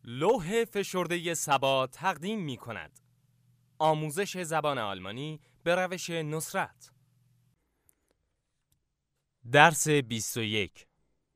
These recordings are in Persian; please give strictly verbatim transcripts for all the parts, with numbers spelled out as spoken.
لوح فشرده سبا تقدیم می کند. آموزش زبان آلمانی به روش نصرت. درس بیست و یک.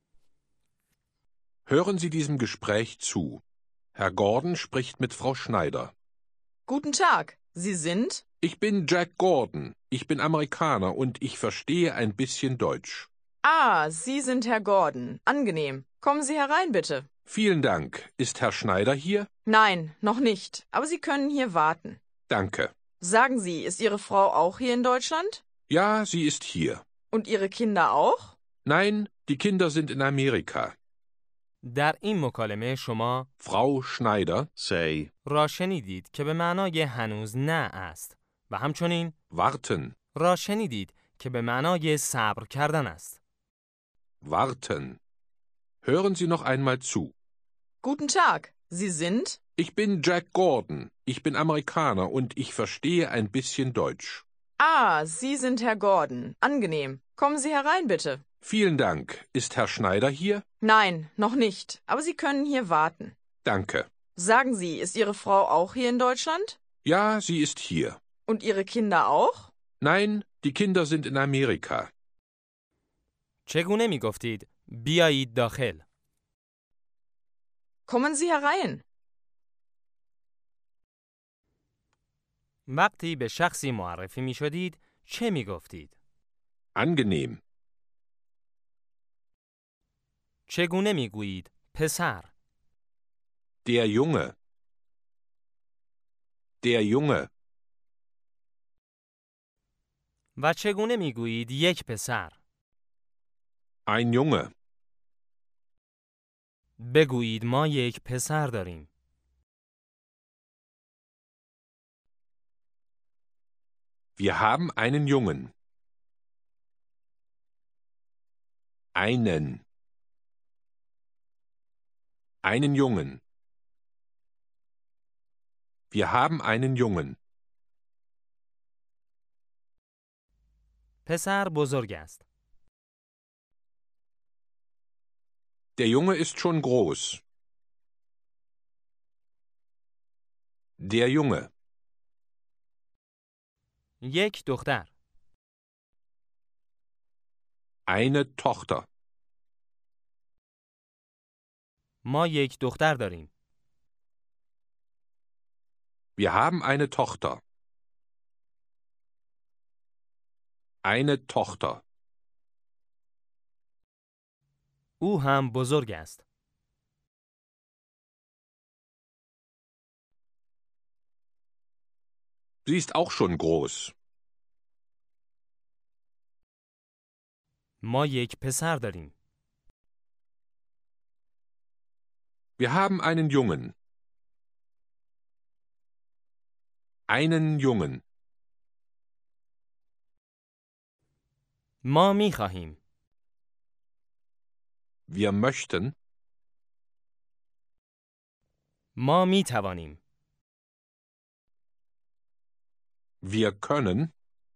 Hören Sie diesem Gespräch zu. Herr Gordon spricht mit Frau Schneider. Guten Tag, Sie sind? Ich bin Jack Gordon. Ich bin Amerikaner und ich verstehe ein bisschen Deutsch. Ah, Sie sind Herr Gordon. Angenehm. Kommen Sie herein, bitte. Vielen Dank. Ist Herr Schneider hier? Nein, noch nicht. Aber Sie können hier warten. Danke. Sagen Sie, ist Ihre Frau auch hier in Deutschland? Ja, sie ist hier. Und Ihre Kinder auch? Nein, die Kinder sind in Amerika. در این مکالمه شما Frau Schneider Say, را شنیدید که به معنای هنوز نه است و همچنین warten, را شنیدید که به معنای صبر کردن است. warten. Hören Sie noch einmal zu. Guten Tag, Sie sind? Ich bin Jack Gordon. Ich bin Amerikaner und ich verstehe ein bisschen Deutsch. Ah, Sie sind Herr Gordon. Angenehm. Kommen Sie herein, bitte. Vielen Dank. Ist Herr Schneider hier? Nein, noch nicht. Aber Sie können hier warten. Danke. Sagen Sie, ist Ihre Frau auch hier in Deutschland? Ja, sie ist hier. Und Ihre Kinder auch? Nein, die Kinder sind in Amerika. چگونه می گفتید بیایید داخل؟ Kommen Sie herein. وقتی به شخصی معرفی می شدید چه می گفتید؟ Angenehm. چگونه می گویید پسر؟ Der Junge. Der Junge. و چگونه می گویید یک پسر؟ Ein Junge. بگویید ما یک پسر داریم. Wir haben einen Jungen. Einen. Einen Jungen. Wir haben einen Jungen. پسر بزرگ است. Der Junge ist schon groß. Der Junge. یک دختر. Eine Tochter. ما یک دختر داریم. Wir haben eine Tochter. Eine Tochter. او هم بزرگ است. Sie ist auch schon groß. ما یک پسر داریم. Wir haben einen Jungen. Einen Jungen. ما می خواهیم. Wir möchten. ما می توانیم. Wir können.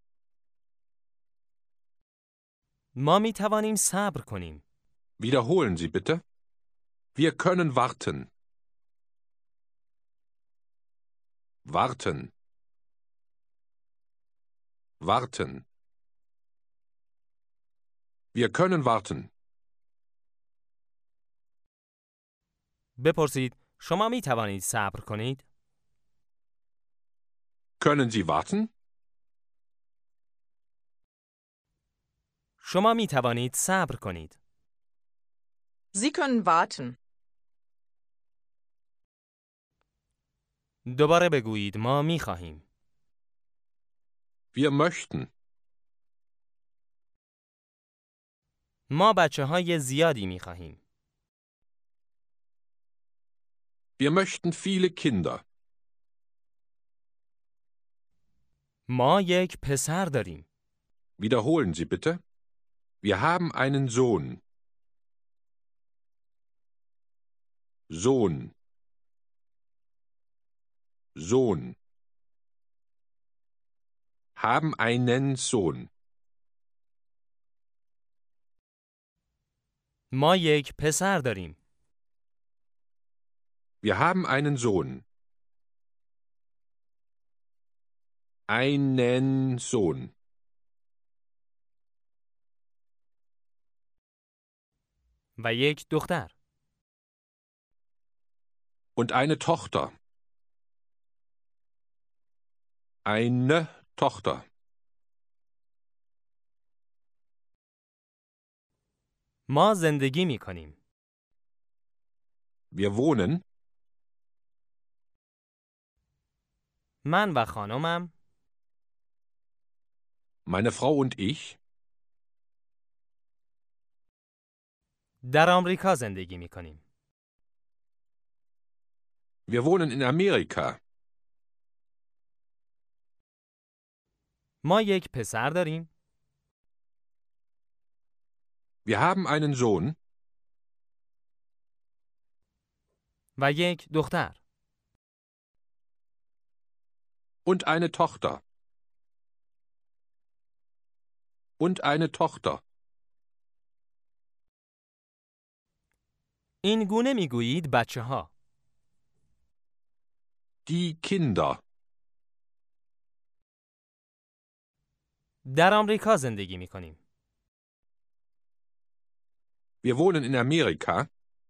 ما می توانیم صبر کنیم. Wiederholen Sie bitte. Wir können warten. Warten. Warten. Wir können warten. بپرسید شما می توانید صبر کنید؟ Können Sie warten? شما می توانید صبر کنید. Sie können warten. دوباره بگویید ما می خواهیم. Wir möchten. ما بچه های زیادی می خواهیم. Wir möchten viele Kinder. ما یک پسر داریم. Wiederholen Sie bitte. Wir haben einen Sohn. Sohn. Sohn. Haben einen Sohn. ما یک پسر داریم. Wir haben einen Sohn. Einen Sohn. و یک دختر. Und eine Tochter. Eine Tochter. ما زندگی می کنیم. Wir wohnen. من و خانمم Meine Frau und ich. در آمریکا زندگی می کنیم. Wir wohnen in Amerika. ما یک پسر داریم. Wir haben einen Sohn. و یک دختر. Und eine Tochter. Und eine Tochter. این گونه می گویید بچه ها. Die Kinder. در آمریکا زندگی می کنیم. Wir wohnen in Amerika.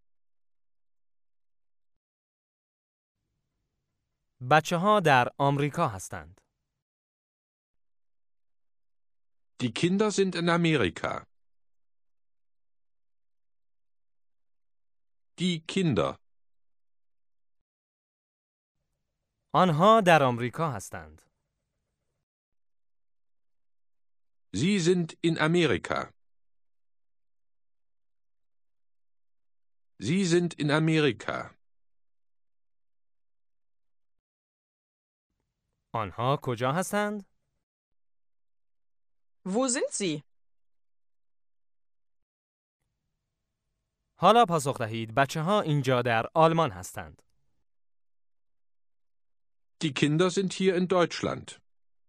بچه ها در آمریکا هستند. Die Kinder sind in Amerika. Die Kinder. آنها در آمریکا هستند. Sie sind in Amerika. Sie sind in Amerika. آنها کجا هستند؟ Wo sind Sie? حالا پاسخ دهید بچه ها اینجا در آلمان هستند. Die Kinder sind hier in Deutschland.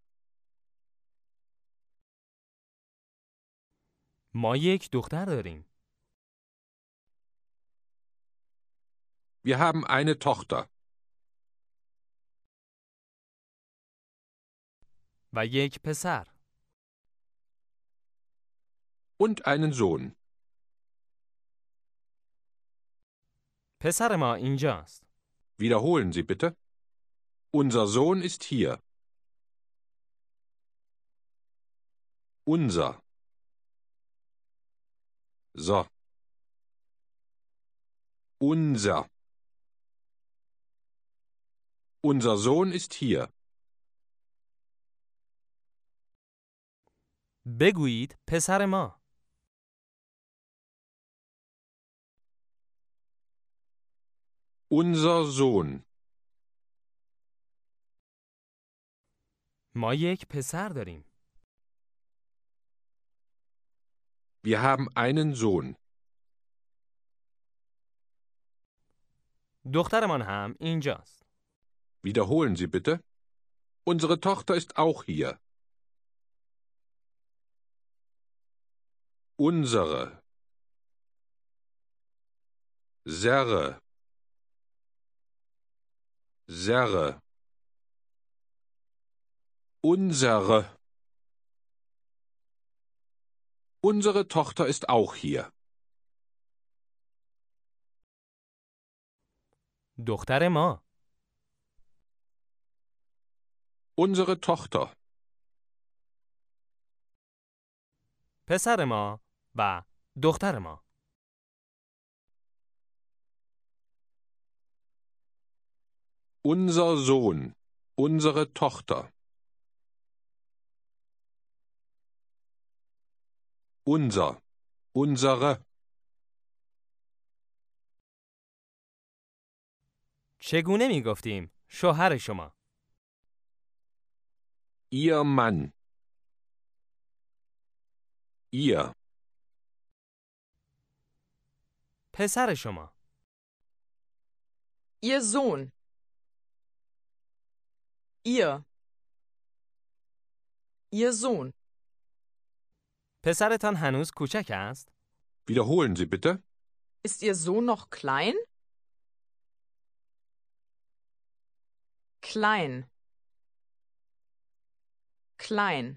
ما یک دختر داریم. Wir haben eine Tochter. و یک پسر. Und einen Sohn. پسر ما اینجاست. Wiederholen Sie bitte. Unser Sohn ist hier. Unser. So. Unser. Unser Sohn ist hier. بگویید پسر ما. Unser Sohn. ما یک پسر داریم. Wir haben einen Sohn. دخترمان هم اینجاست. Wiederholen Sie bitte. Unsere Tochter ist auch hier. Unsere. Serre. Serre. Unsere. Unsere Tochter ist auch hier. دختر ما. Unsere Tochter. پسر ما و دختر ما. Unser Sohn. Unsere Tochter. Unser. Unsere. چگونه می گفتیم؟ شوهر شما. Ihr Mann. Ihr. پسر شما. Ihr Sohn. Ihr. Ihr Sohn. پسرتان هنوز کوچک است؟ Wiederholen Sie bitte. Ist Ihr Sohn noch klein? klein, klein.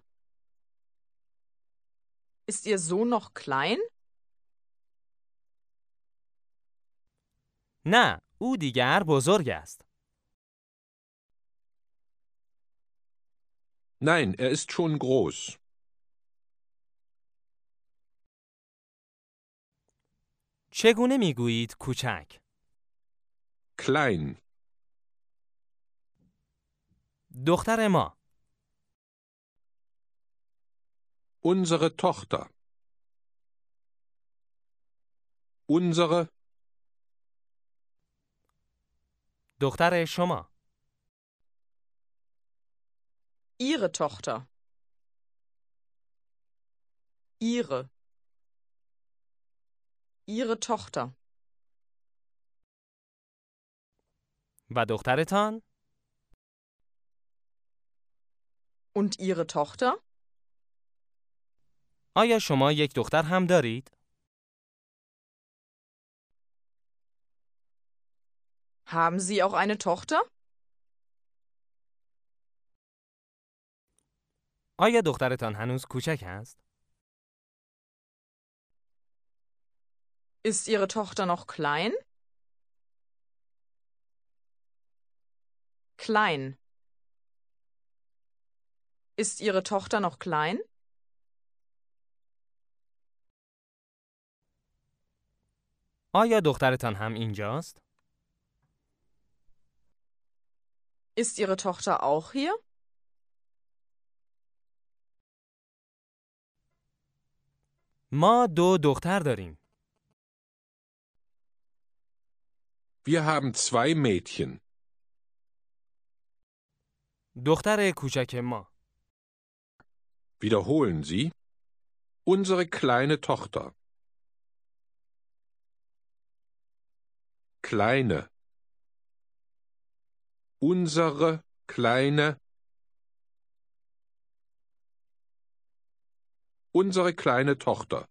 Ist Ihr Sohn noch klein? نه، او دیگر بزرگ است. Nein, er ist schon groß. چگونه میگویید کوچک؟ Klein. دختر ما. Unsere Tochter. Unsere. دختر شما. Ihre Tochter. Ihre. Ihre Tochter. و دخترتان؟ Und Ihre Tochter? آیا شما یک دختر هم دارید؟ Haben Sie auch eine Tochter? آیا دخترتان هنوز کوچک است؟ Ist Ihre Tochter noch klein? Klein. Ist Ihre Tochter noch klein? آیا دخترتان هم اینجاست؟ Ist Ihre Tochter auch hier? ما دو دختر داریم. Wir haben zwei Mädchen. دختر کوچک ما. Wiederholen Sie. Unsere kleine Tochter. Kleine. Unsere kleine. Unsere kleine Tochter.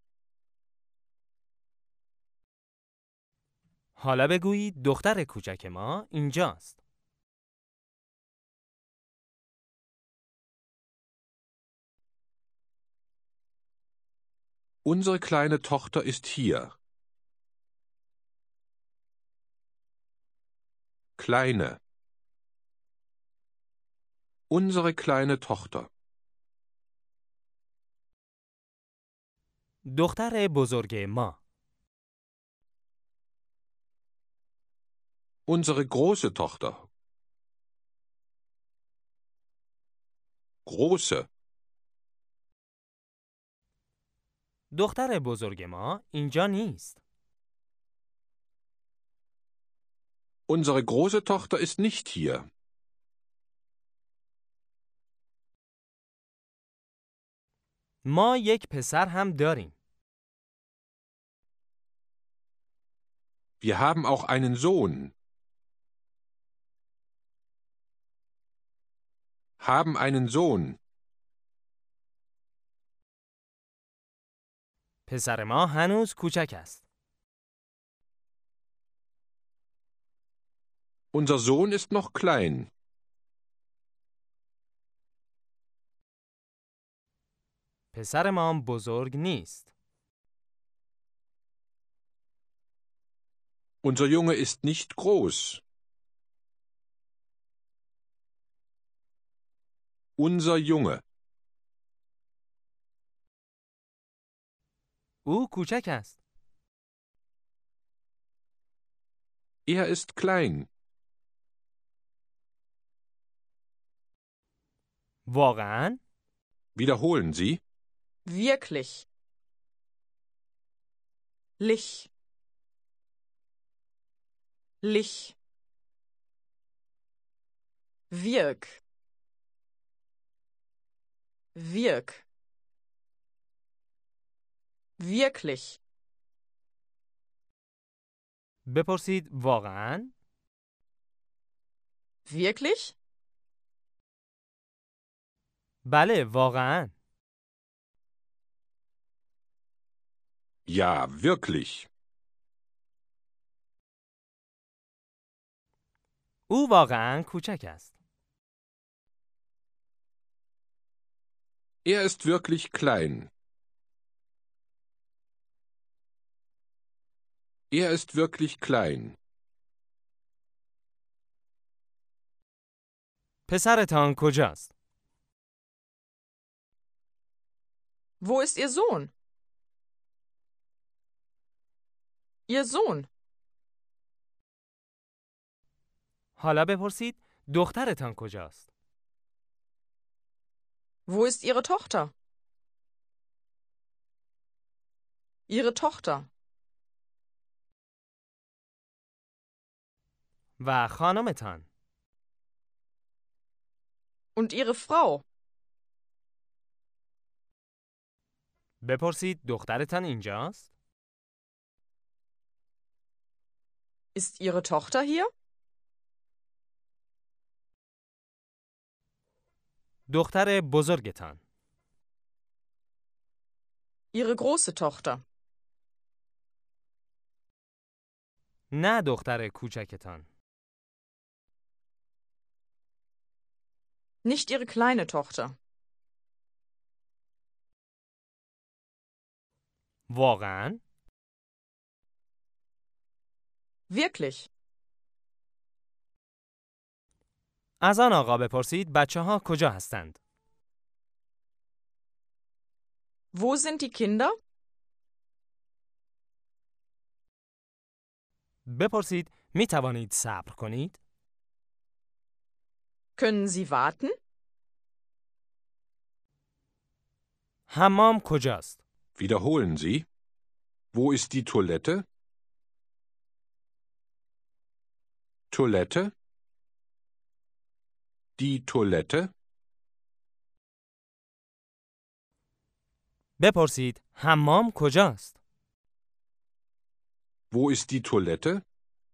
حالا بگویید دختر کوچک ما اینجاست. Unsere kleine Tochter ist hier. Kleine. Unsere kleine Tochter. دختر بزرگ ما. Unsere große Tochter. Große. دختر بزرگ ما اینجا نیست. Unsere große Tochter ist nicht hier. ما یک پسر هم داریم. Wir haben auch einen Sohn. Haben einen Sohn. پسر ما هنوز کوچک است. Unser Sohn ist noch klein. پسر ما بزرگ نیست. Unser Junge ist nicht groß. Unser Junge. او کوچک است. Er ist klein. واقعاً؟ Wiederholen Sie. Wirklich. Lich. Lich. Wirk. Wirk. Wirklich. بپرسید واقعاً؟ Wirklich? بله واقعاً. Ja, wirklich. او واقعاً کوچک است. Er ist wirklich klein. Er ist wirklich klein. پسرتان کجاست؟ Wo ist Ihr Sohn? Ihr Sohn. حالا بپرسید دخترتان کجاست؟ Wo ist Ihre Tochter? Ihre Tochter. و خانمتان؟ Und Ihre Frau. بپرسید دخترتان اینجاست؟ Ist Ihre Tochter hier? دختر بزرگتان؟ Ihre große Tochter. نه دختر کوچکتان. Nicht Ihre kleine Tochter. واقعاً؟ Wirklich. از آن آقا بپرسید بچه ها کجا هستند؟ Wo sind die Kinder? بپرسید می توانید صبر کنید؟ Können Sie warten? حمام کجاست؟ Wiederholen Sie. Wo ist die Toilette? Toilette? Die Toilette? بپرسید حمام کجاست؟ Wo ist die Toilette?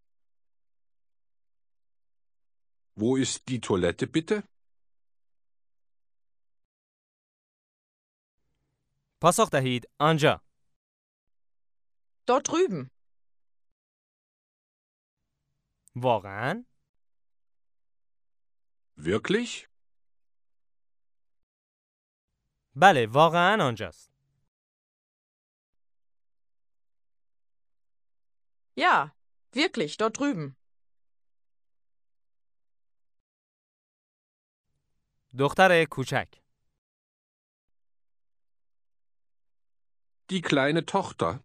Wo ist die Toilette bitte? پاسخ دهید آنجا. Dort drüben. واقعاً؟ Wirklich? بله واقعاً آنجاست. Ja, wirklich, dort drüben. دختر کوچک. Die kleine Tochter.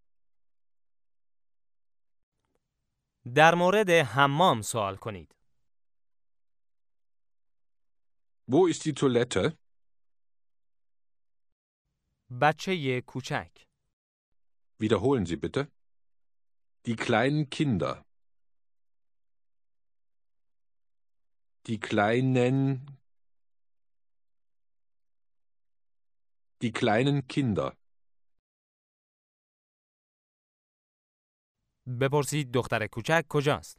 در مورد حمام سوال کنید. Wo ist die Toilette? بچه کوچک. Wiederholen Sie bitte. Die kleinen Kinder. Die kleinen. Die kleinen Kinder. بپرسید دختر کوچک کجاست؟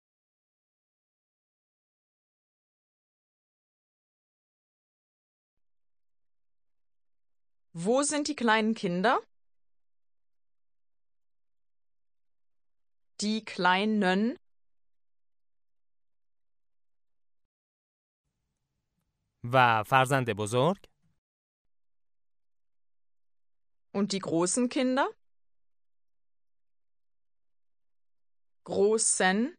Wo sind die kleinen Kinder? Die kleinen. و فرزند بزرگ؟ Und die großen Kinder? Großen.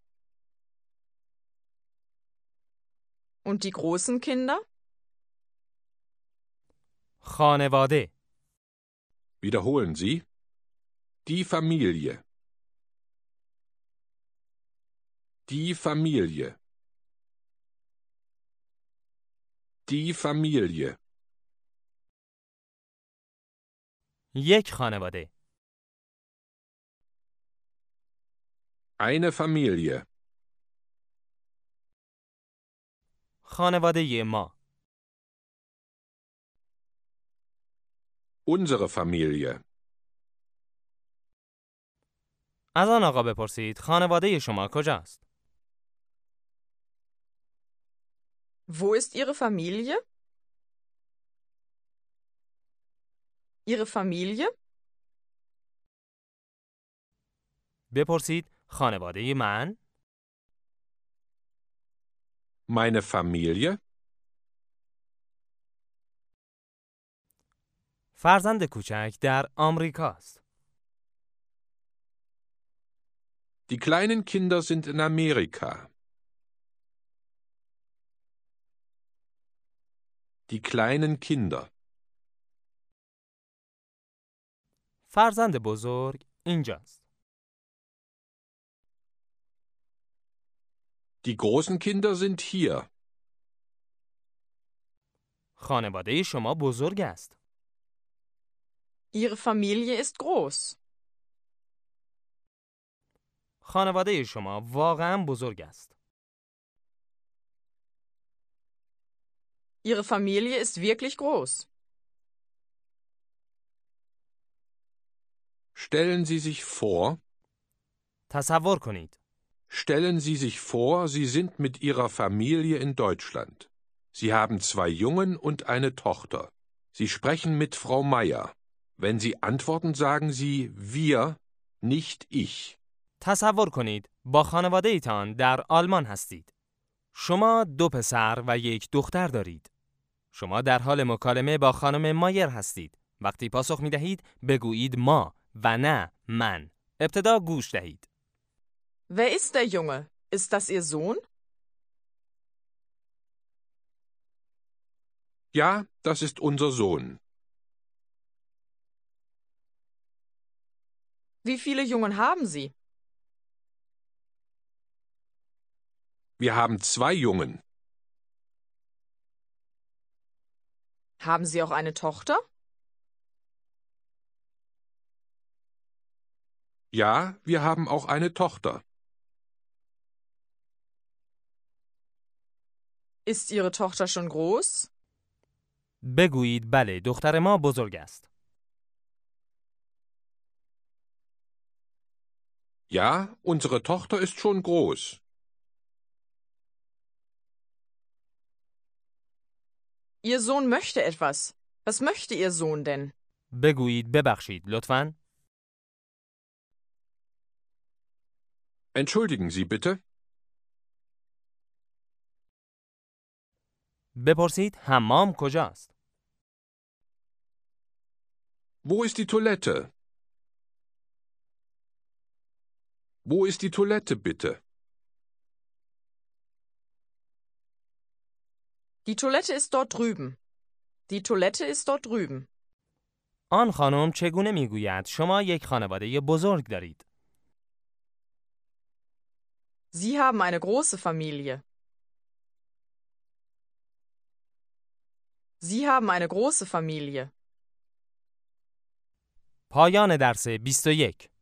Und die großen Kinder? خانواده. Wiederholen Sie. Die Familie. Die Familie. Die Familie. یک خانواده. Eine Familie. خانواده ما. Unsere Familie. از آن آقا بپرسید خانواده شما کجاست؟ Wo ist Ihre Familie? Ihre Familie? بپرسید خانواده من؟ Meine Familie? فرزند کوچک در آمریکا است. Die kleinen Kinder sind in Amerika. Die kleinen Kinder. فرزند بزرگ اینجاست. Die großen Kinder sind hier. خانواده شما بزرگ است. Ihre Familie ist groß. خانواده شما واقعا بزرگ است. Ihre Familie ist wirklich groß. Stellen Sie sich vor, تصور کنید. stellen Sie sich vor, Sie sind mit Ihrer Familie in Deutschland. Sie haben zwei Jungen und eine Tochter. Sie sprechen mit Frau Meier. Wenn Sie antworten, sagen Sie wir, nicht ich. تصور کنید با خانواده ایتان در آلمان هستید. شما دو پسر و یک دختر دارید. شما در حال مکالمه با خانم مایر هستید. وقتی پاسخ می دهید بگویید ما و نه من. ابتدا گوش دهید. Wer ist der Junge? Ist das Ihr Sohn? Ja, das ist unser Sohn. Wie viele Jungen haben Sie? Wir haben zwei Jungen. Haben Sie auch eine Tochter? Ja, wir haben auch eine Tochter. Ist Ihre Tochter schon groß? بگویید بله دختر ما بزرگ است. Ja, unsere Tochter ist schon groß. Ihr Sohn möchte etwas. Was möchte Ihr Sohn denn? بگویید ببخشید لطفاً. Entschuldigen Sie bitte. بپرسید حمام کجاست؟ Wo ist die Toilette? Wo ist die Toilette bitte? Die Toilette ist dort drüben. Die Toilette ist dort drüben. آن خانم چگونه میگوید شما یک خانواده بزرگ دارید؟ Sie haben eine große Familie. Sie haben eine große Familie. پایان درس بیست و یک